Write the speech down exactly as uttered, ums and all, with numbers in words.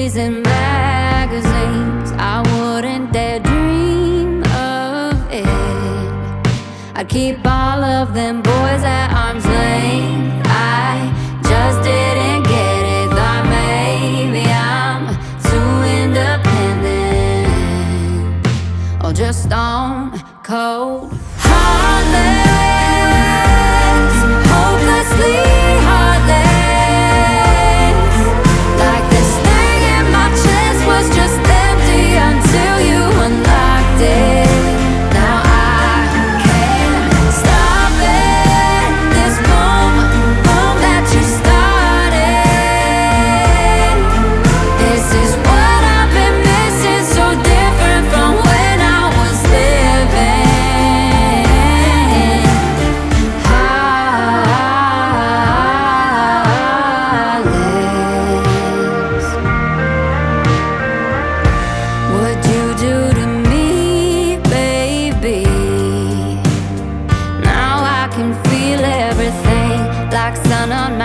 movies and magazines, I wouldn't dare dream of it. I'd keep all of them boys at arm's length. I just didn't get it. Thought maybe I'm too independent, or just stone cold heartless, hopelessly heartless. Like this thing in my chest was just empty until you unlocked it. Now I can't stop it. This boom, boom that you started. This is what I've been missing, so different from when I was living. What'd you do to me, baby? Now I can feel everything like sun on